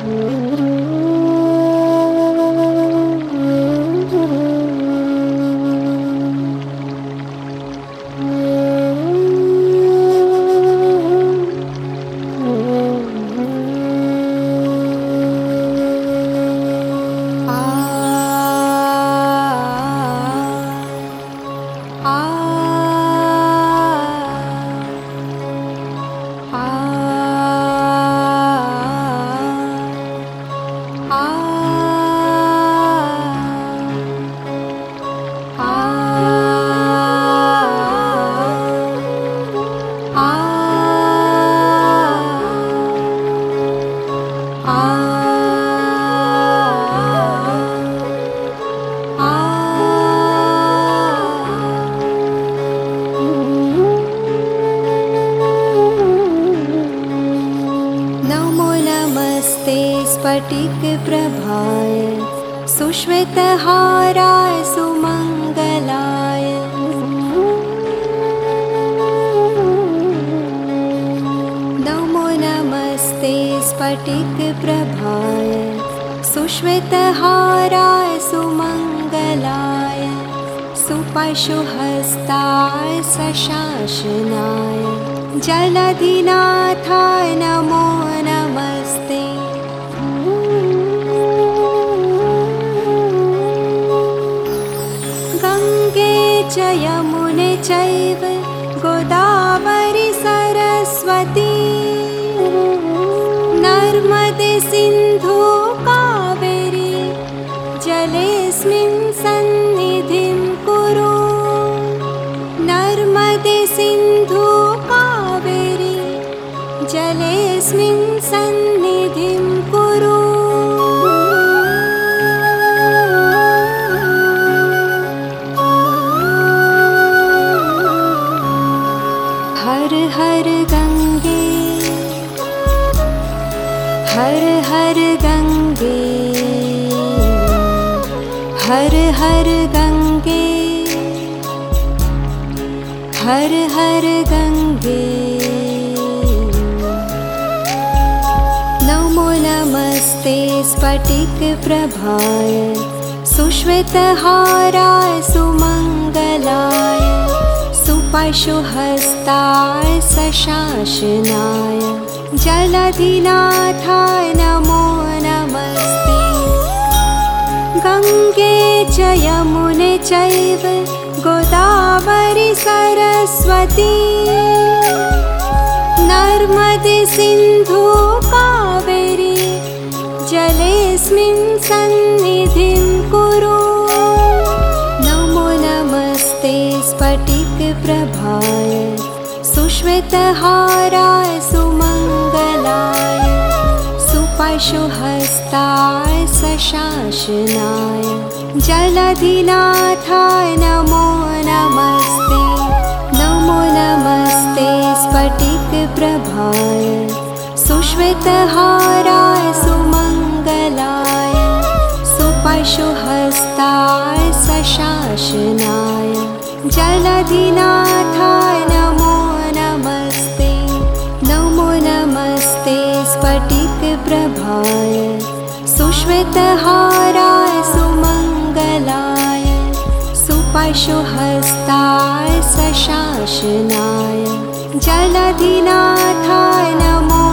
स्फटिकप्रभाय सुश्वेतहाराय सुमङ्गलाय नमो नमस्ते स्फटिकप्रभाय सुश्वेतहाराय सुमङ्गलाय सुपशुहस्ताय सशासनाय जलधिनाथाय नमो नमस्ते गङ्गे च यमुने चैव गोदावरी सरस्वती नर्मदे सिन्धु कावेरी जलेऽस्मिन् सन्निधिं कुरु नर्मदे सिन्धु कावेरी जलेऽस्मिन् सन्निधिं कुरु हर हर गंगे हर हर गंगे हर हर गंगे हर हर गंगे नमो नमस्ते स्फटिकप्रभाय सुश्वेतहाराय सुमङ्गलाय सुपशुहस्ताय सशासनाय जलधिनाथाय नमो नमस्ते गङ्गे च यमुने चैव गोदावरी सरस्वती नर्मदे सिन्धु कावेरी जलेऽस्मिन् सन्निधिं कुरु नमो नमस्ते स्फटिकप्रभाय सुश्वेतहाराय सुमङ्गलाय सुपशुहस्ताय सशासनाय जलधिनाथाय नमो नमस्ते नमो नमस्ते स्फटिकप्रभाय सुश्वेतहाराय सुमङ्गलाय सुपशुहस्ताय सशासनाय जलधिनाथाय नमो नमस्ते नमो नमस्ते स्फटिकप्रभाय सुश्वेतहाराय सुमङ्गलाय सुपशुहस्ताय सशासनाय जलधिनाथाय नमो